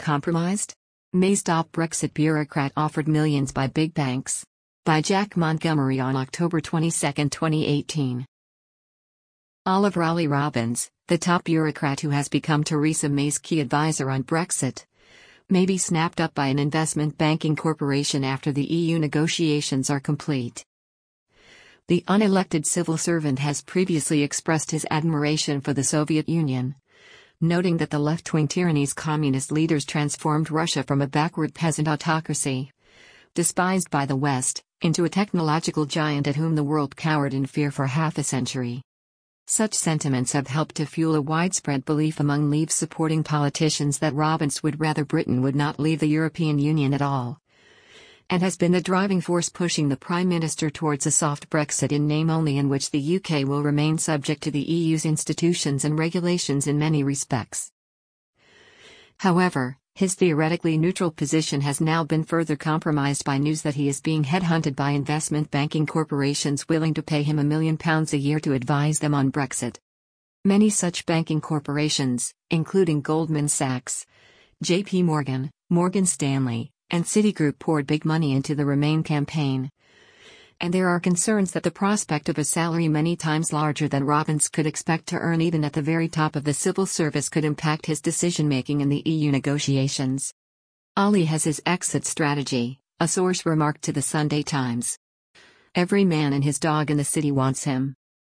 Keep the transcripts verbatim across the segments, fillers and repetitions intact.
compromised? May's top Brexit bureaucrat offered millions by big banks. By Jack Montgomery on October twenty-second, twenty eighteen. Olive Rowley-Robbins, the top bureaucrat who has become Theresa May's key advisor on Brexit, may be snapped up by an investment banking corporation after the E U negotiations are complete. The unelected civil servant has previously expressed his admiration for the Soviet Union, noting that the left-wing tyranny's communist leaders transformed Russia from a backward peasant autocracy, despised by the West, into a technological giant at whom the world cowered in fear for half a century. Such sentiments have helped to fuel a widespread belief among Leave-supporting politicians that Robbins would rather Britain would not leave the European Union at all, and has been the driving force pushing the Prime Minister towards a soft Brexit in name only, in which the U K will remain subject to the E U's institutions and regulations in many respects. However, his theoretically neutral position has now been further compromised by news that he is being headhunted by investment banking corporations willing to pay him a million pounds a year to advise them on Brexit. Many such banking corporations, including Goldman Sachs, J P Morgan, Morgan Stanley, and Citigroup, poured big money into the Remain campaign. And there are concerns that the prospect of a salary many times larger than Robbins could expect to earn even at the very top of the civil service could impact his decision-making in the E U negotiations. Ollie has his exit strategy, a source remarked to the Sunday Times. Every man and his dog in the city wants him.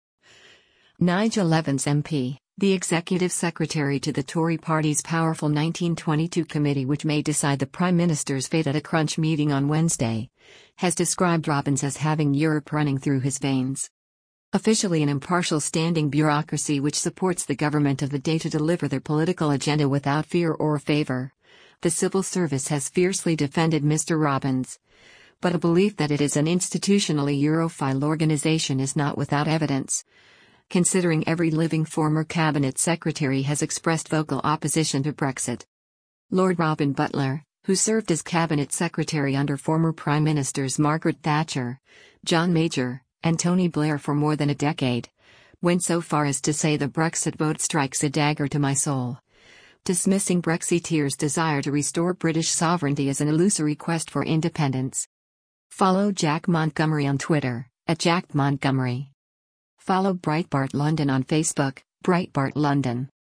Nigel Evans M P, the executive secretary to the Tory party's powerful nineteen twenty-two committee which may decide the Prime Minister's fate at a crunch meeting on Wednesday, has described Robbins as having Europe running through his veins. Officially an impartial standing bureaucracy which supports the government of the day to deliver their political agenda without fear or favor, the civil service has fiercely defended Mister Robbins. But a belief that it is an institutionally Europhile organization is not without evidence, considering every living former cabinet secretary has expressed vocal opposition to Brexit. Lord Robin Butler, who served as cabinet secretary under former Prime Ministers Margaret Thatcher, John Major, and Tony Blair for more than a decade, went so far as to say the Brexit vote strikes a dagger to my soul, dismissing Brexiteers' desire to restore British sovereignty as an illusory quest for independence. Follow Jack Montgomery on Twitter, at Jack Montgomery. Follow Breitbart London on Facebook, Breitbart London.